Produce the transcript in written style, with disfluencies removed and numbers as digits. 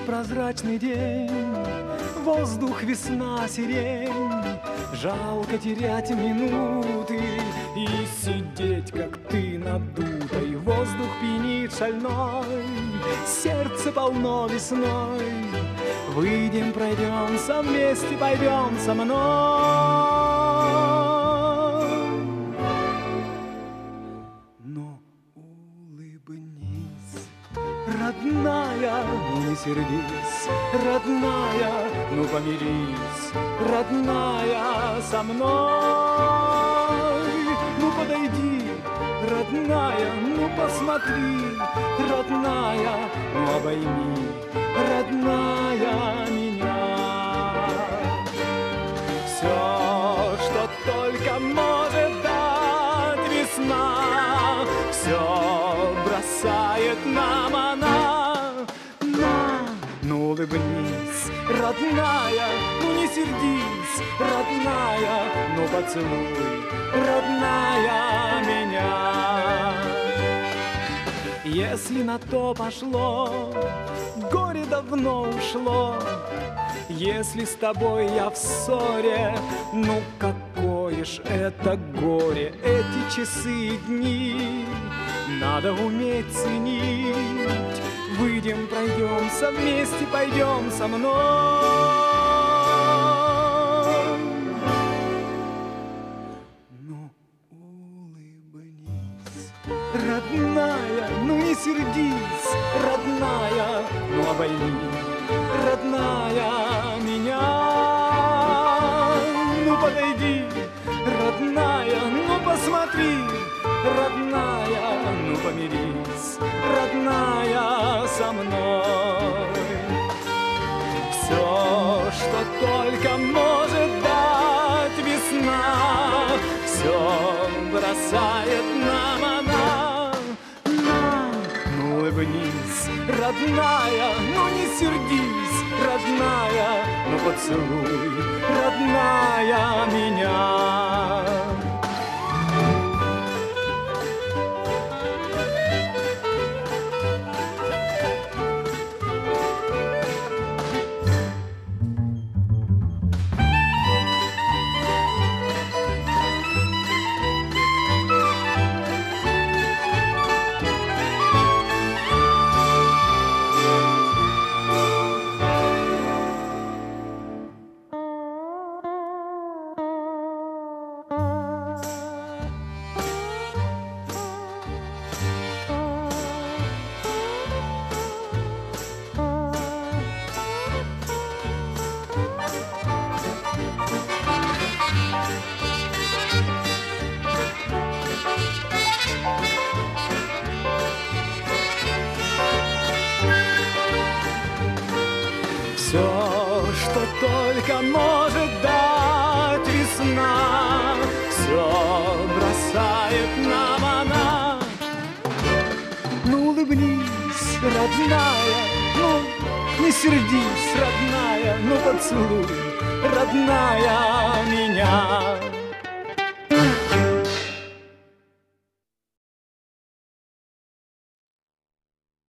прозрачный день, воздух весна, сирень. Жалко терять минуты и сидеть, как ты надутой. Воздух пьянит шальной, сердце полно весной. Выйдем, пройдемся вместе, пойдем со мной. Но улыбнись, родная, не сердись, родная, ну помирись, родная, со мной. Ну подойди, родная, ну посмотри, родная, ну обойми, родная, меня. Все, что только может дать весна, все бросает нам она. Ну улыбнись, родная, ну не сердись, родная, ну поцелуй, родная, меня. Если на то пошло, горе давно ушло. Если с тобой я в ссоре, ну какое ж это горе. Эти часы и дни надо уметь ценить. Выйдем, пройдемся вместе, пойдем со мной. Ну улыбнись, родная, ну не сердись, родная, ну обойми, родная, меня. Ну подойди, родная, ну посмотри, родная, ну помирись, родная, со мной. Все, что только может дать весна, все бросает нам она. Ну улыбнись, родная, ну не сердись, родная, ну поцелуй, родная, меня. Все, что только может дать весна, все бросает нам она. Ну улыбнись, родная, ну не сердись, родная, ну поцелуй, родная,